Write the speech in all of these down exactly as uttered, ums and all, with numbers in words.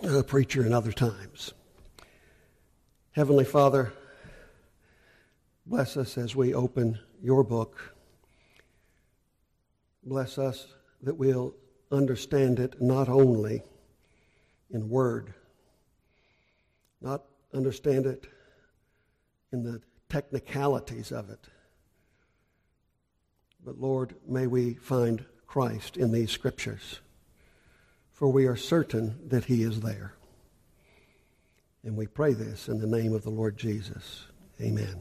uh, preacher in other times. Heavenly Father, bless us as we open your book. Bless us that we'll understand it not only in word, not understand it in the technicalities of it, but Lord, may we find Christ in these scriptures, for we are certain that he is there. And we pray this in the name of the Lord Jesus. Amen.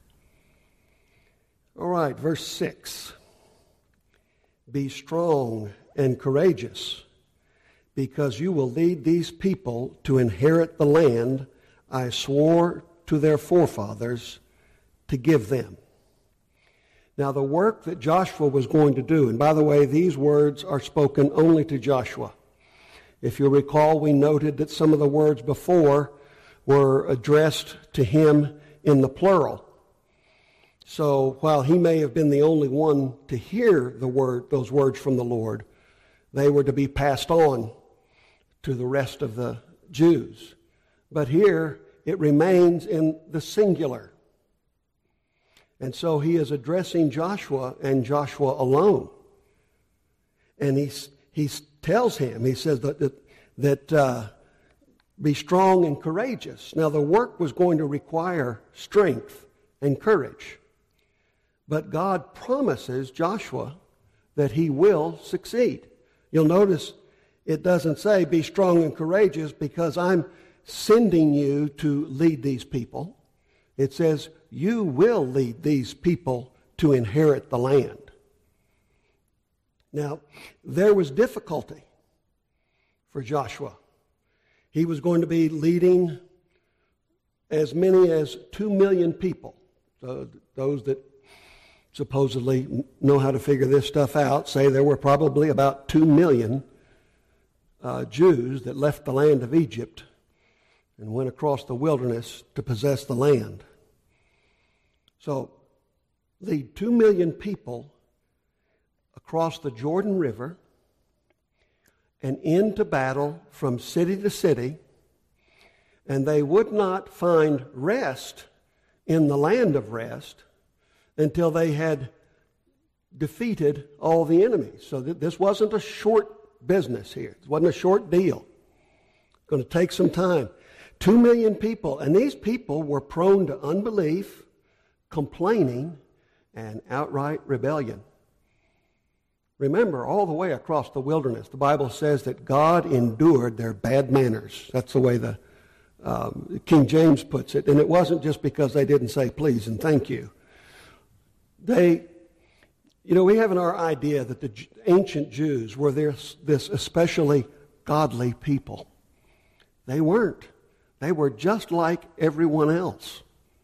All right, verse six. Be strong and courageous, because you will lead these people to inherit the land I swore to their forefathers to give them. Now, the work that Joshua was going to do, and by the way, these words are spoken only to Joshua. If you recall, we noted that some of the words before were addressed to him in the plural. So while he may have been the only one to hear the word, those words from the Lord, they were to be passed on to the rest of the Jews. But here it remains in the singular. And so he is addressing Joshua and Joshua alone. And he, he tells him, he says that, that, that uh, be strong and courageous. Now the work was going to require strength and courage. But God promises Joshua that he will succeed. You'll notice it doesn't say be strong and courageous because I'm sending you to lead these people. It says you will lead these people to inherit the land. Now, there was difficulty for Joshua. He was going to be leading as many as two million people. So those that supposedly know how to figure this stuff out say there were probably about two million uh, Jews that left the land of Egypt and went across the wilderness to possess the land. So, lead two million people across the Jordan River and into battle from city to city, and they would not find rest in the land of rest until they had defeated all the enemies. So th- this wasn't a short business here. It wasn't a short deal. It's going to take some time. Two million people, and these people were prone to unbelief, complaining, and outright rebellion. Remember, all the way across the wilderness, the Bible says that God endured their bad manners. That's the way the um, King James puts it. And it wasn't just because they didn't say please and thank you. They, you know, we have in our idea that the ancient Jews were this, this especially godly people. They weren't. They were just like everyone else.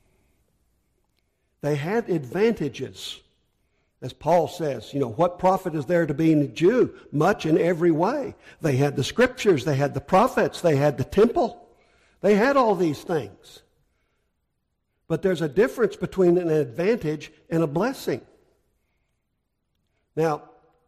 They had advantages. As Paul says, you know, what profit is there to being a Jew? Much in every way. They had the scriptures, they had the prophets, they had the temple. They had all these things. But there's a difference between an advantage and a blessing. Now,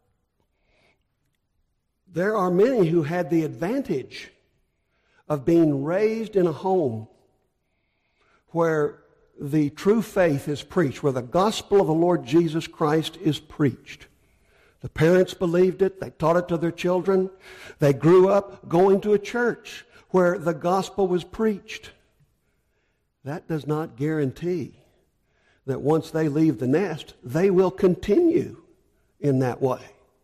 there are many who had the advantage of being raised in a home where the true faith is preached, where the gospel of the Lord Jesus Christ is preached. The parents believed it. They taught it to their children. They grew up going to a church where the gospel was preached. That does not guarantee that once they leave the nest, they will continue in that way.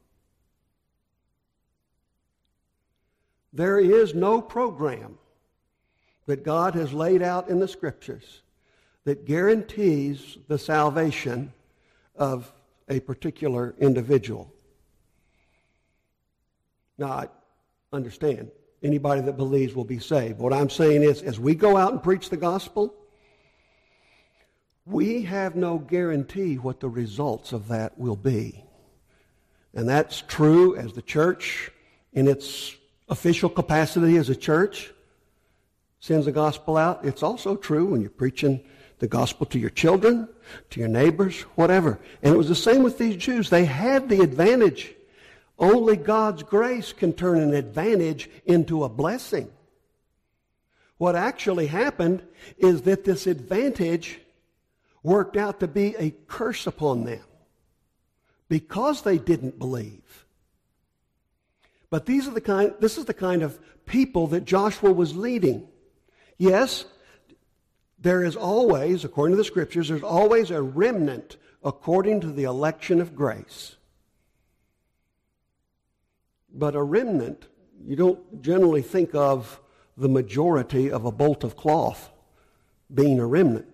There is no program that God has laid out in the Scriptures that guarantees the salvation of a particular individual. Now, I understand, anybody that believes will be saved. What I'm saying is, as we go out and preach the gospel, we have no guarantee what the results of that will be. And that's true as the church, in its official capacity as a church, sends the gospel out. It's also true when you're preaching the gospel to your children, to your neighbors, whatever. And it was the same with these Jews. They had the advantage. Only God's grace can turn an advantage into a blessing. What actually happened is that this advantage worked out to be a curse upon them because they didn't believe. But these are the kind, this is the kind of people that Joshua was leading. Yes, there is always, according to the Scriptures, there's always a remnant according to the election of grace. But a remnant, you don't generally think of the majority of a bolt of cloth being a remnant.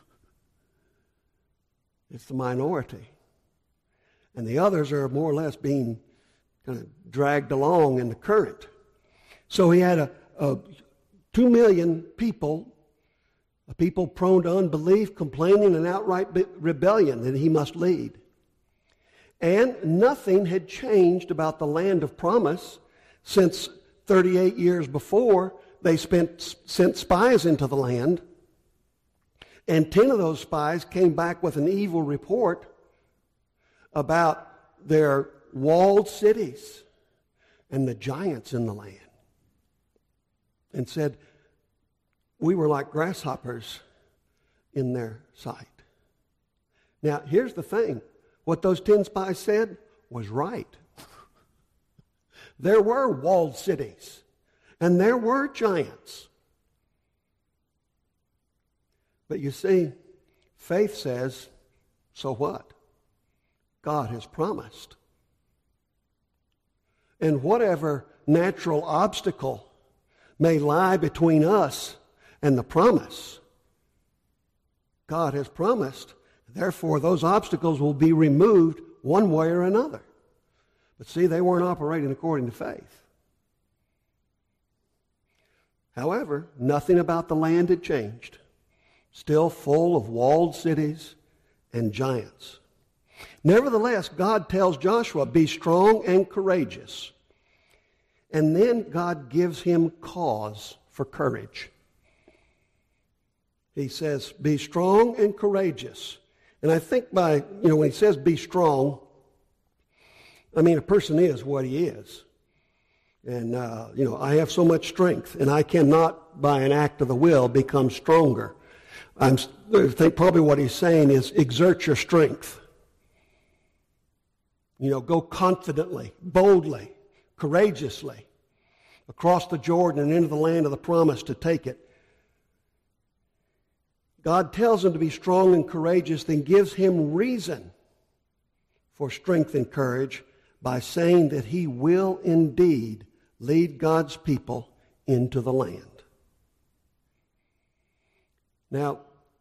It's the minority. And the others are more or less being kind of dragged along in the current. So he had a, a two million people, a people prone to unbelief, complaining, and outright rebellion that he must lead. And nothing had changed about the land of promise since thirty-eight years before they spent, sent spies into the land. And ten of those spies came back with an evil report about their walled cities and the giants in the land. And said, we were like grasshoppers in their sight. Now, here's the thing. What those ten spies said was right. There were walled cities, and there were giants. But you see, faith says, so what? God has promised. And whatever natural obstacle may lie between us and the promise, God has promised. Therefore, those obstacles will be removed one way or another. But see, they weren't operating according to faith. However, nothing about the land had changed. Still full of walled cities and giants. Nevertheless, God tells Joshua, be strong and courageous. And then God gives him cause for courage. He says, be strong and courageous. And I think by, you know, when he says be strong, I mean, a person is what he is. And, uh, you know, I have so much strength, and I cannot, by an act of the will, become stronger. I'm, I think probably what he's saying is exert your strength. You know, go confidently, boldly, courageously across the Jordan and into the land of the promise to take it. God tells him to be strong and courageous, then gives him reason for strength and courage by saying that he will indeed lead God's people into the land. Now,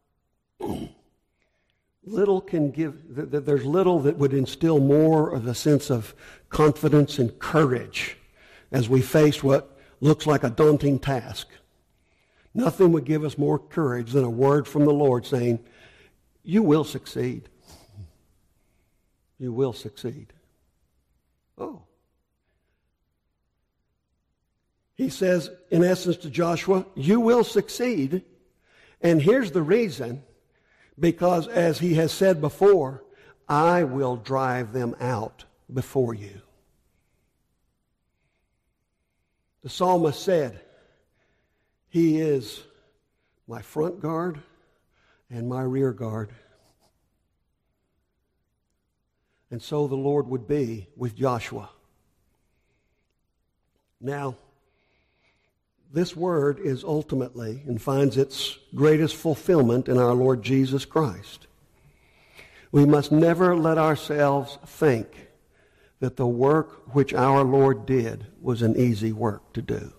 little can give, there's little that would instill more of a sense of confidence and courage as we face what looks like a daunting task. Nothing would give us more courage than a word from the Lord saying, you will succeed. You will succeed. Oh. He says, in essence, to Joshua, you will succeed. And here's the reason. Because as he has said before, I will drive them out before you. The psalmist said, he is my front guard and my rear guard. And so the Lord would be with Joshua. Now, this word is ultimately and finds its greatest fulfillment in our Lord Jesus Christ. We must never let ourselves think that the work which our Lord did was an easy work to do.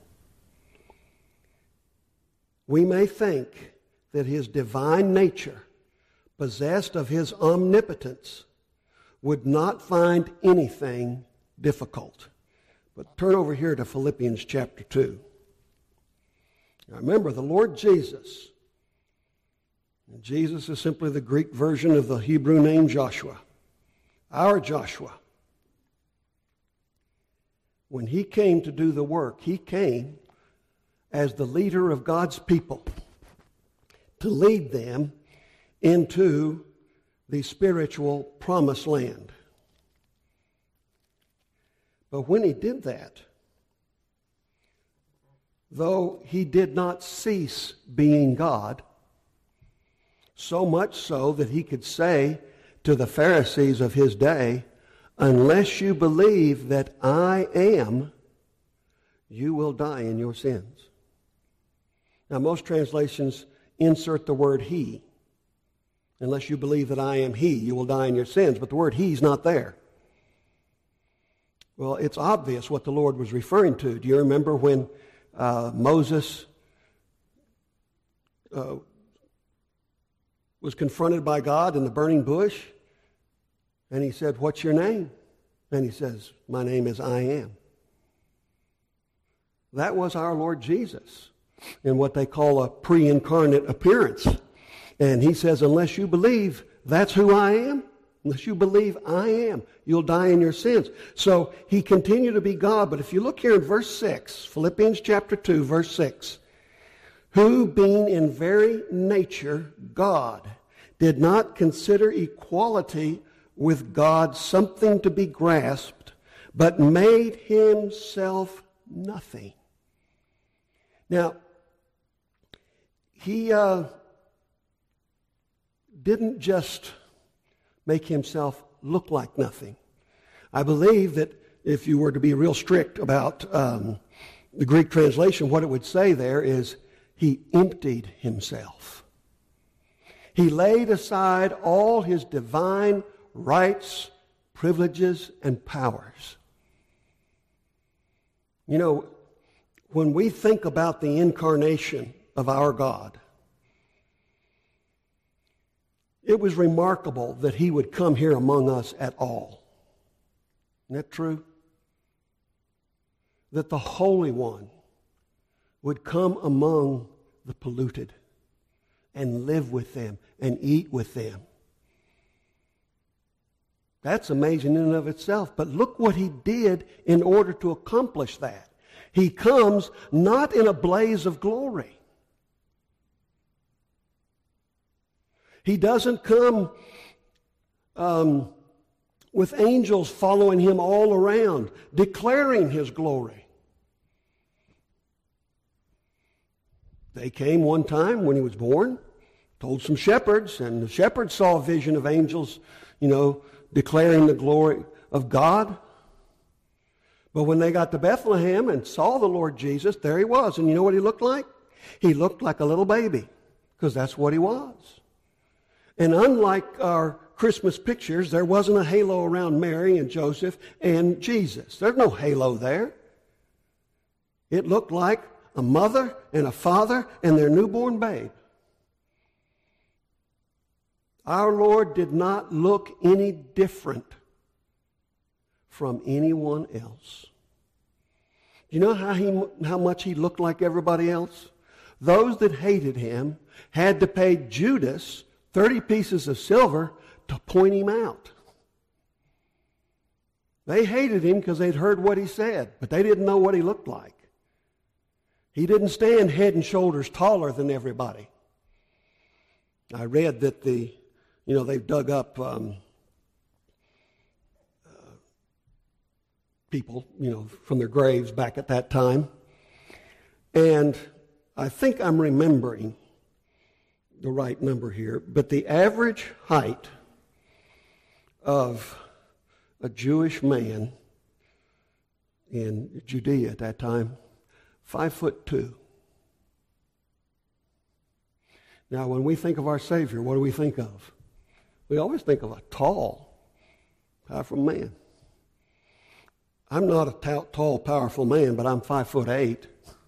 We may think that his divine nature, possessed of his omnipotence, would not find anything difficult. But turn over here to Philippians chapter two. Now remember, the Lord Jesus, and Jesus is simply the Greek version of the Hebrew name Joshua, our Joshua. When he came to do the work, he came as the leader of God's people to lead them into the spiritual promised land. But when he did that, though he did not cease being God, so much so that he could say to the Pharisees of his day, unless you believe that I am, you will die in your sins. Now, most translations insert the word he. Unless you believe that I am he, you will die in your sins. But the word he's not there. Well, it's obvious what the Lord was referring to. Do you remember when uh, Moses uh, was confronted by God in the burning bush? And he said, what's your name? And he says, my name is I am. That was our Lord Jesus in what they call a pre-incarnate appearance. And he says, unless you believe that's who I am, unless you believe I am, you'll die in your sins. So he continued to be God. But if you look here in verse six, Philippians chapter two, verse six, who being in very nature God, did not consider equality with God something to be grasped, but made himself nothing. Now, he uh, didn't just make himself look like nothing. I believe that if you were to be real strict about um, the Greek translation, what it would say there is he emptied himself. He laid aside all his divine rights, privileges, and powers. You know, when we think about the incarnation of our God, it was remarkable that he would come here among us at all. Isn't that true? That the Holy One would come among the polluted and live with them and eat with them. That's amazing in and of itself. But look what he did in order to accomplish that. He comes not in a blaze of glory. He doesn't come um, with angels following him all around, declaring his glory. They came one time when he was born, told some shepherds, and the shepherds saw a vision of angels, you know, declaring the glory of God. But when they got to Bethlehem and saw the Lord Jesus, there he was. And you know what he looked like? He looked like a little baby, because that's what he was. And unlike our Christmas pictures, there wasn't a halo around Mary and Joseph and Jesus. There's no halo there. It looked like a mother and a father and their newborn babe. Our Lord did not look any different from anyone else. You know how he, how much he looked like everybody else? Those that hated him had to pay Judas thirty pieces of silver to point him out. They hated him because they'd heard what he said, but they didn't know what he looked like. He didn't stand head and shoulders taller than everybody. I read that the, you know, they've dug up um, uh, people, you know, from their graves back at that time. And I think I'm remembering the right number here, but the average height of a Jewish man in Judea at that time, five foot two. Now, when we think of our Savior, what do we think of? We always think of a tall, powerful man. I'm not a t- tall, powerful man, but I'm five foot eight.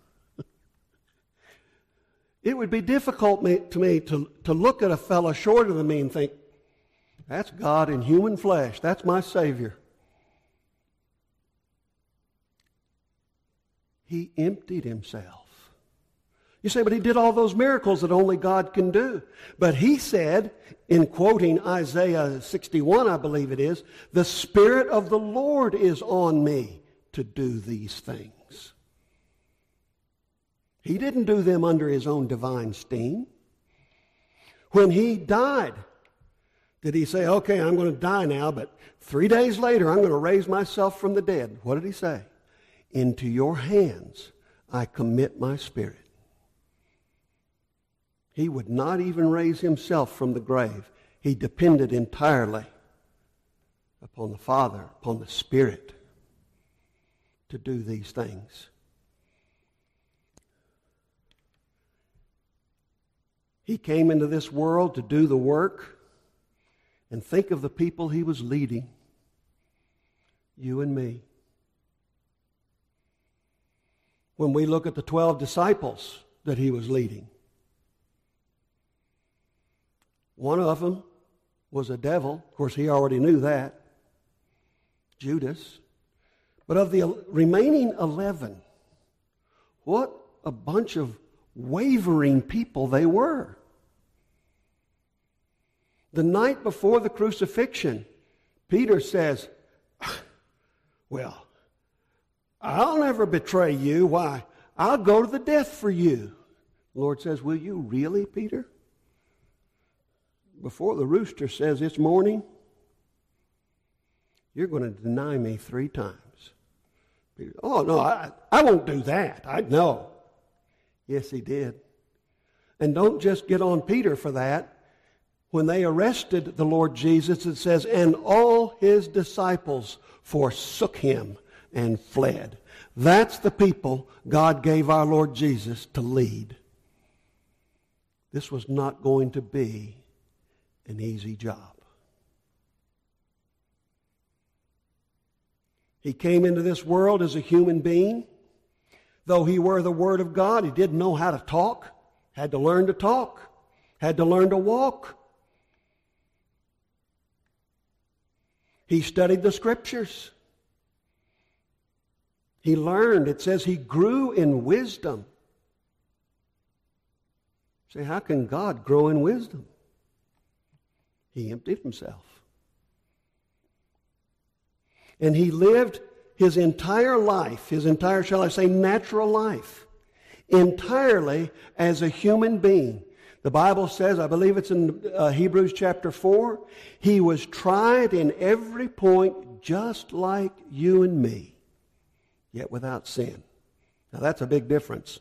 It would be difficult me, to me to, to look at a fellow shorter than me and think, that's God in human flesh. That's my Savior. He emptied himself. You say, but he did all those miracles that only God can do. But he said, in quoting Isaiah sixty-one, I believe it is, the Spirit of the Lord is on me to do these things. He didn't do them under his own divine steam. When he died, did he say, okay, I'm going to die now, but three days later I'm going to raise myself from the dead? What did he say? Into your hands I commit my spirit. He would not even raise himself from the grave. He depended entirely upon the Father, upon the Spirit, to do these things. He came into this world to do the work, and think of the people he was leading. You and me. When we look at the twelve disciples that he was leading, one of them was a devil. Of course, he already knew that. Judas. But of the remaining eleven, what a bunch of wavering people they were. The night before the crucifixion, Peter says, well, I'll never betray you. Why? I'll go to the death for you. The Lord says, will you really, Peter? Before the rooster says it's morning, you're going to deny me three times. Peter, oh, no, I, I won't do that. I know. Yes, he did. And don't just get on Peter for that. When they arrested the Lord Jesus, it says, and all his disciples forsook him and fled. That's the people God gave our Lord Jesus to lead. This was not going to be an easy job. He came into this world as a human being. Though he were the Word of God, he didn't know how to talk, had to learn to talk, had to learn to walk. He studied the Scriptures. He learned. It says he grew in wisdom. Say, how can God grow in wisdom? He emptied himself. And he lived his entire life, his entire, shall I say, natural life, entirely as a human being. The Bible says, I believe it's in uh, Hebrews chapter four, he was tried in every point just like you and me, yet without sin. Now that's a big difference.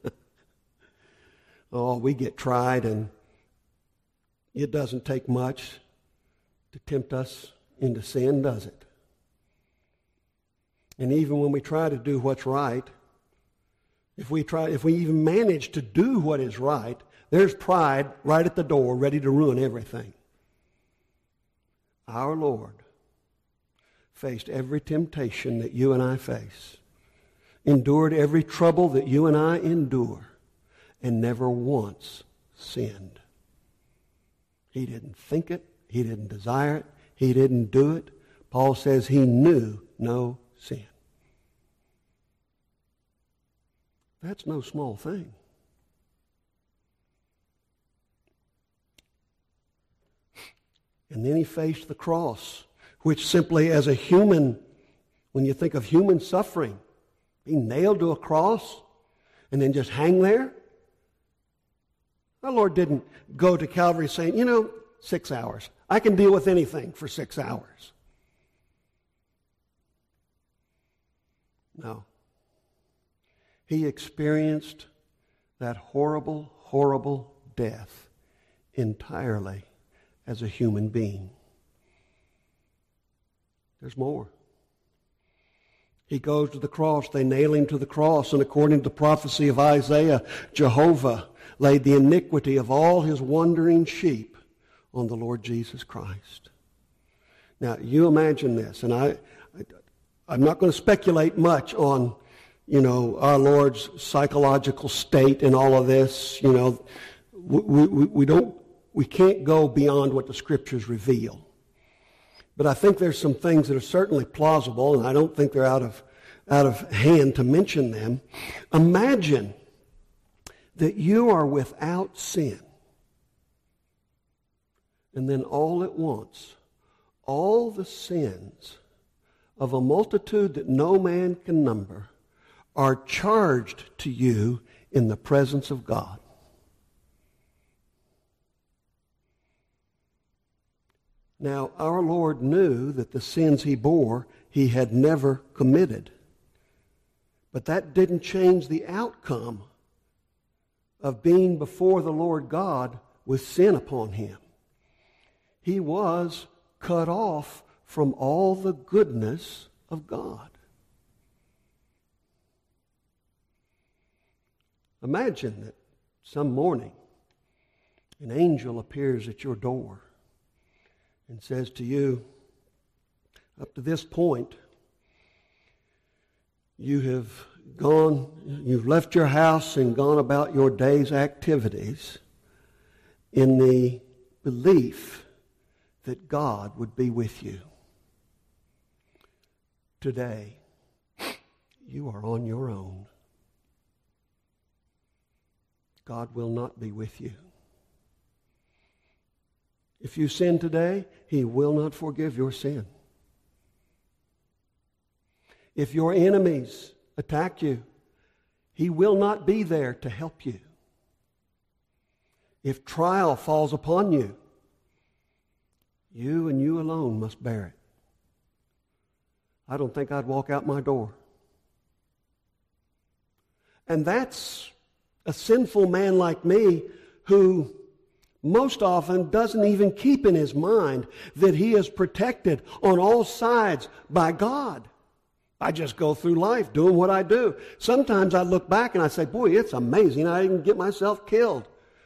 Oh, we get tried and it doesn't take much to tempt us into sin, does it? And even when we try to do what's right, if we try, if we even manage to do what is right, there's pride right at the door, ready to ruin everything. Our Lord faced every temptation that you and I face, endured every trouble that you and I endure, and never once sinned. He didn't think it. He didn't desire it. He didn't do it. Paul says he knew no sin. That's no small thing. And then he faced the cross, which simply as a human, when you think of human suffering, being nailed to a cross and then just hang there. Our Lord didn't go to Calvary saying, you know, six hours. I can deal with anything for six hours. No. He experienced that horrible, horrible death entirely as a human being. There's more. He goes to the cross. They nail him to the cross. And according to the prophecy of Isaiah, Jehovah laid the iniquity of all his wandering sheep on the Lord Jesus Christ. Now, you imagine this, and I, I, I'm not going to speculate much on, you know, our Lord's psychological state and all of this. You know, we, we, we don't, we can't go beyond what the Scriptures reveal. But I think there's some things that are certainly plausible, and I don't think they're out of out of hand to mention them. Imagine that you are without sin, and then all at once, all the sins of a multitude that no man can number are charged to you in the presence of God. Now, our Lord knew that the sins he bore, he had never committed. But that didn't change the outcome of being before the Lord God with sin upon him. He was cut off from all the goodness of God. Imagine that some morning an angel appears at your door and says to you, up to this point, you have gone, you've left your house and gone about your day's activities in the belief that God would be with you. Today, you are on your own. God will not be with you. If you sin today, He will not forgive your sin. If your enemies attack you, He will not be there to help you. If trial falls upon you, you and you alone must bear it. I don't think I'd walk out my door. And that's a sinful man like me who most often doesn't even keep in his mind that he is protected on all sides by God. I just go through life doing what I do. Sometimes I look back and I say, boy, it's amazing I didn't get myself killed.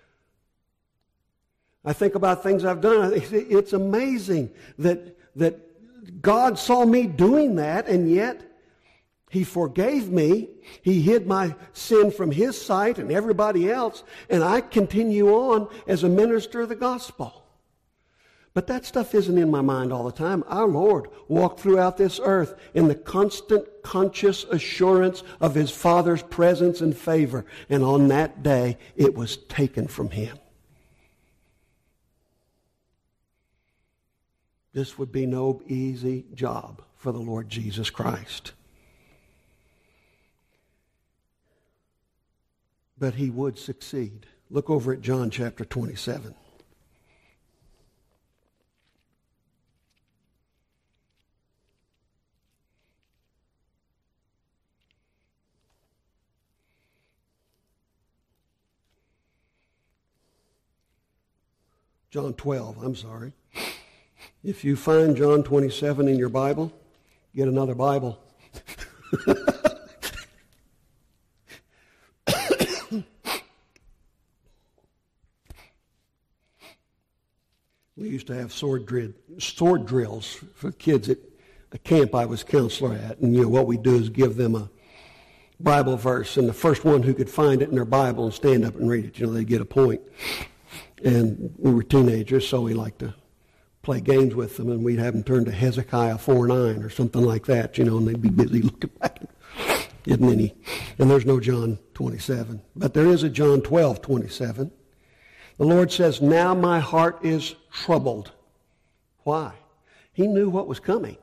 I think about things I've done. It's amazing that, that God saw me doing that, and yet He forgave me. He hid my sin from His sight and everybody else, and I continue on as a minister of the gospel. But that stuff isn't in my mind all the time. Our Lord walked throughout this earth in the constant, conscious assurance of His Father's presence and favor, and on that day, it was taken from Him. This would be no easy job for the Lord Jesus Christ. But He would succeed. Look over at John chapter twenty-seven. John twelve, I'm sorry. If you find John twenty-seven in your Bible, get another Bible. We used to have sword, drill, sword drills for kids at a camp I was counselor at. And, you know, what we do is give them a Bible verse, and the first one who could find it in their Bible and stand up and read it, you know, they get a point. And we were teenagers, so we liked to play games with them, and we'd have them turn to Hezekiah four nine or something like that, you know, and they'd be busy looking back. Isn't any? And there's no John twenty-seven. But there is a John twelve twenty-seven. The Lord says, now my heart is troubled. Why? He knew what was coming.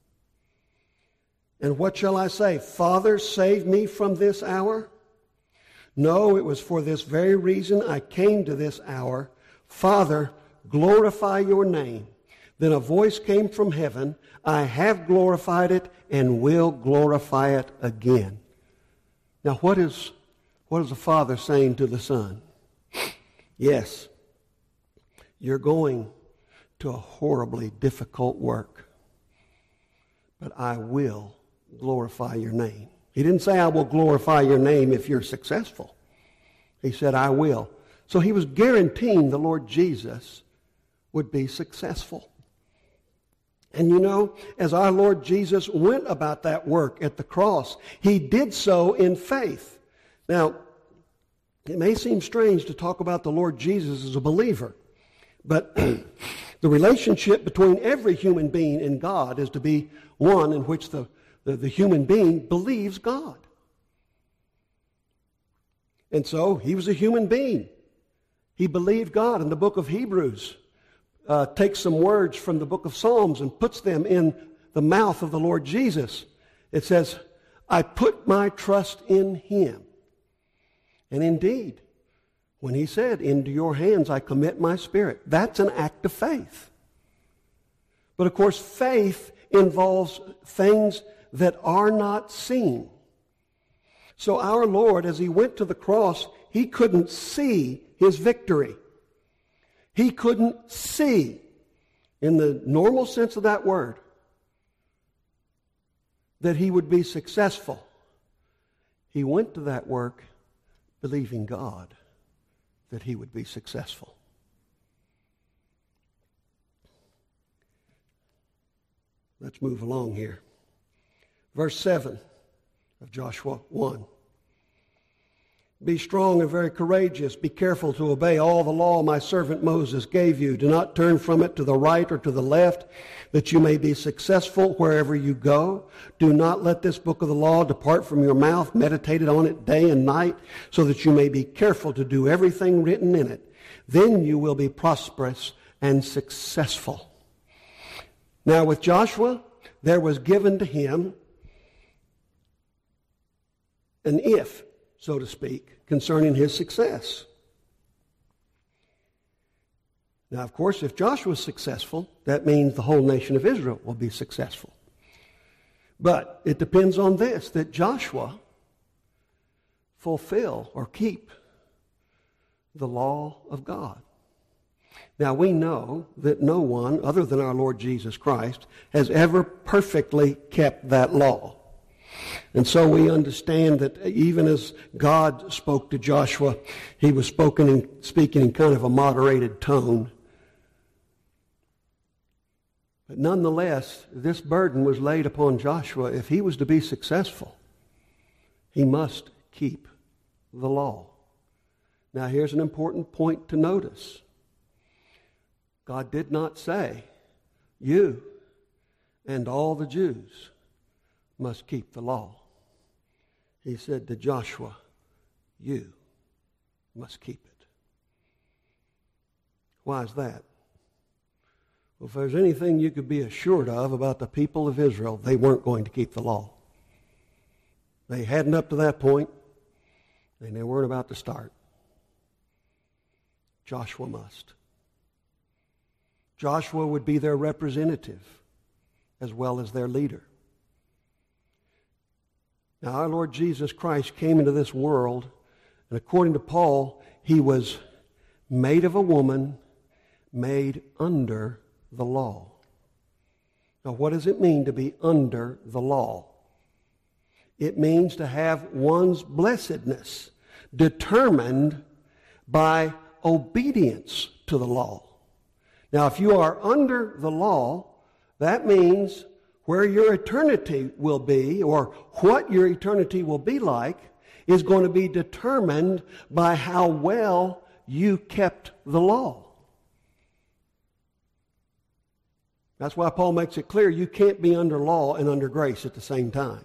And what shall I say? Father, save me from this hour? No, it was for this very reason I came to this hour. Father, glorify your name. Then a voice came from heaven. I have glorified it and will glorify it again. Now what is, what is the Father saying to the Son? Yes, you're going to a horribly difficult work, but I will glorify your name. He didn't say I will glorify your name if you're successful. He said I will. So he was guaranteeing the Lord Jesus would be successful. And you know, as our Lord Jesus went about that work at the cross, He did so in faith. Now, it may seem strange to talk about the Lord Jesus as a believer, but the relationship between every human being and God is to be one in which the, the, the human being believes God. And so he was a human being. He believed God. In the book of Hebrews, uh, takes some words from the book of Psalms and puts them in the mouth of the Lord Jesus. It says, I put my trust in Him. And indeed, when He said, into your hands I commit my spirit, that's an act of faith. But of course, faith involves things that are not seen. So our Lord, as he went to the cross, he couldn't see his victory. He couldn't see, in the normal sense of that word, that he would be successful. He went to that work believing God that he would be successful. Let's move along here. Verse seven of Joshua one. Be strong and very courageous. Be careful to obey all the law my servant Moses gave you. Do not turn from it to the right or to the left, that you may be successful wherever you go. Do not let this book of the law depart from your mouth. Meditate on it day and night, so that you may be careful to do everything written in it. Then you will be prosperous and successful. Now with Joshua, there was given to him an if, so to speak, concerning his success. Now, of course, if Joshua is successful, that means the whole nation of Israel will be successful. But it depends on this, that Joshua fulfill or keep the law of God. Now, we know that no one other than our Lord Jesus Christ has ever perfectly kept that law. And so we understand that even as God spoke to Joshua, he was spoken in, speaking in kind of a moderated tone. But nonetheless, this burden was laid upon Joshua. If he was to be successful, he must keep the law. Now here's an important point to notice. God did not say, you and all the Jews must keep the law. He said to Joshua, you must keep it. Why is that? Well, if there's anything you could be assured of about the people of Israel, they weren't going to keep the law. They hadn't up to that point, and they weren't about to start. Joshua must. Joshua would be their representative as well as their leader. Now, our Lord Jesus Christ came into this world, and according to Paul, he was made of a woman, made under the law. Now, what does it mean to be under the law? It means to have one's blessedness determined by obedience to the law. Now, if you are under the law, that means where your eternity will be, or what your eternity will be like, is going to be determined by how well you kept the law. That's why Paul makes it clear you can't be under law and under grace at the same time.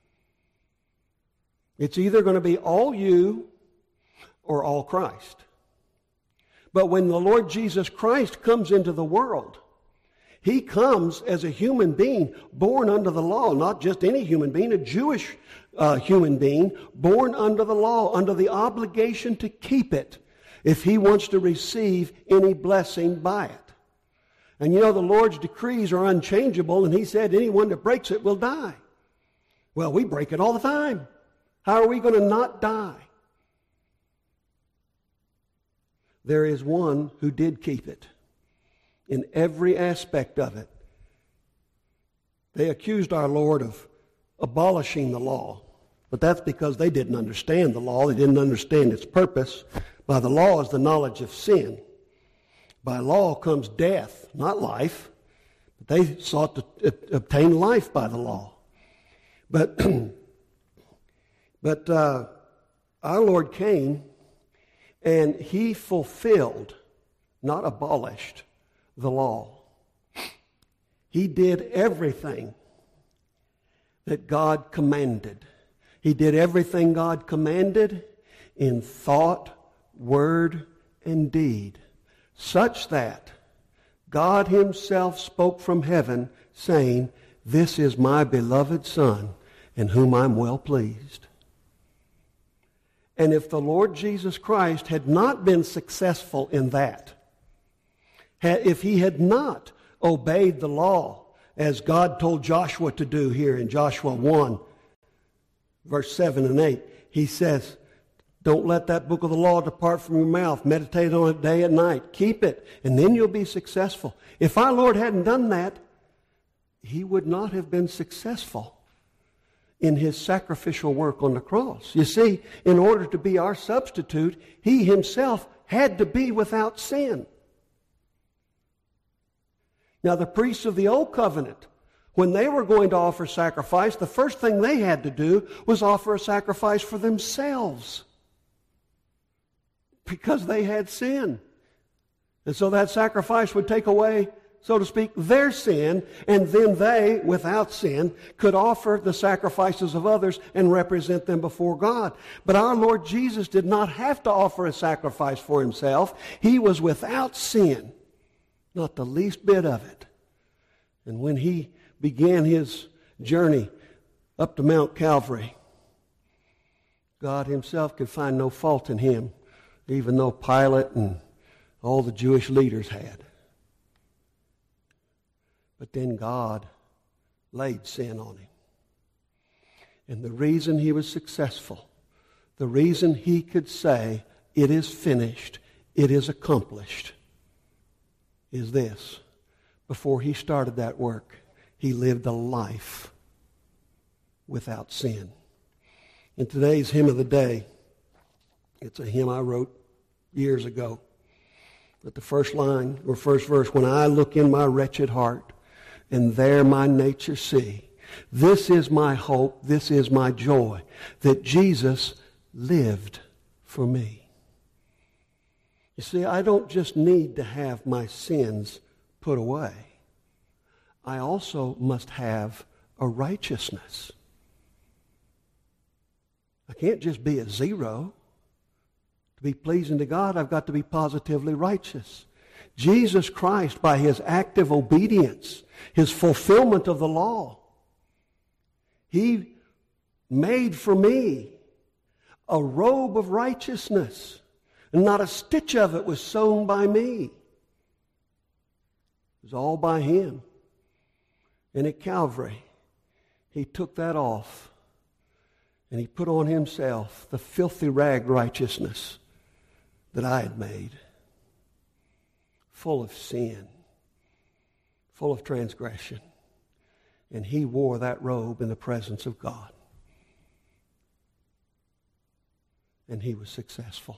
It's either going to be all you or all Christ. But when the Lord Jesus Christ comes into the world, he comes as a human being born under the law, not just any human being, a Jewish uh, human being born under the law, under the obligation to keep it if he wants to receive any blessing by it. And you know, the Lord's decrees are unchangeable, and he said anyone that breaks it will die. Well, we break it all the time. How are we going to not die? There is one who did keep it in every aspect of it. They accused our Lord of abolishing the law, but that's because they didn't understand the law. They didn't understand its purpose. By the law is the knowledge of sin. By law comes death, not life. But they sought to obtain life by the law. But, but uh, our Lord came, and he fulfilled, not abolished, the law. He did everything that God commanded. He did everything God commanded in thought, word, and deed, such that God himself spoke from heaven, saying, "This is my beloved Son, in whom I'm well pleased." And if the Lord Jesus Christ had not been successful in that, if he had not obeyed the law as God told Joshua to do here in Joshua one, verse seven and eight, he says, don't let that book of the law depart from your mouth. Meditate on it day and night. Keep it, and then you'll be successful. If our Lord hadn't done that, he would not have been successful in his sacrificial work on the cross. You see, in order to be our substitute, he himself had to be without sin. Now, the priests of the Old Covenant, when they were going to offer sacrifice, the first thing they had to do was offer a sacrifice for themselves, because they had sin. And so that sacrifice would take away, so to speak, their sin, and then they, without sin, could offer the sacrifices of others and represent them before God. But our Lord Jesus did not have to offer a sacrifice for himself. He was without sin, not the least bit of it. And when he began his journey up to Mount Calvary, God himself could find no fault in him, even though Pilate and all the Jewish leaders had. But then God laid sin on him. And the reason he was successful, the reason he could say, it is finished, it is accomplished, is this. Before he started that work, he lived a life without sin. In today's hymn of the day, it's a hymn I wrote years ago. But the first line, or first verse, when I look in my wretched heart, and there my nature see, this is my hope, this is my joy, that Jesus lived for me. You see, I don't just need to have my sins put away. I also must have a righteousness. I can't just be a zero. To be pleasing to God, I've got to be positively righteous. Jesus Christ, by his active obedience, his fulfillment of the law, he made for me a robe of righteousness, and not a stitch of it was sewn by me. It was all by him. And at Calvary, he took that off, and he put on himself the filthy rag righteousness that I had made, full of sin, full of transgression. And he wore that robe in the presence of God. And he was successful.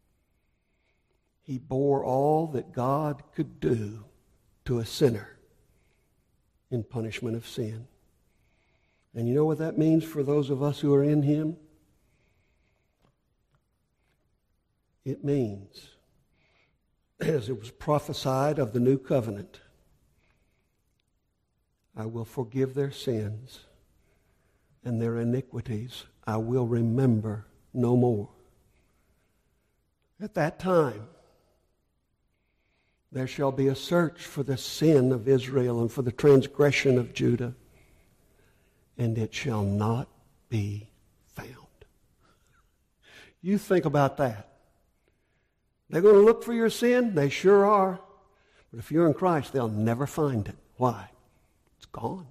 He bore all that God could do to a sinner in punishment of sin. And you know what that means for those of us who are in him? It means, as it was prophesied of the new covenant, I will forgive their sins, and their iniquities I will remember no more. At that time, there shall be a search for the sin of Israel and for the transgression of Judah, and it shall not be found. You think about that. They're going to look for your sin? They sure are. But if you're in Christ, they'll never find it. Why? It's gone.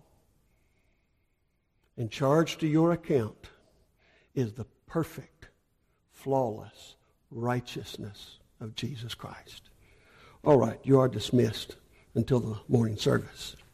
And charged to your account is the perfect, flawless righteousness of Jesus Christ. All right, you are dismissed until the morning service.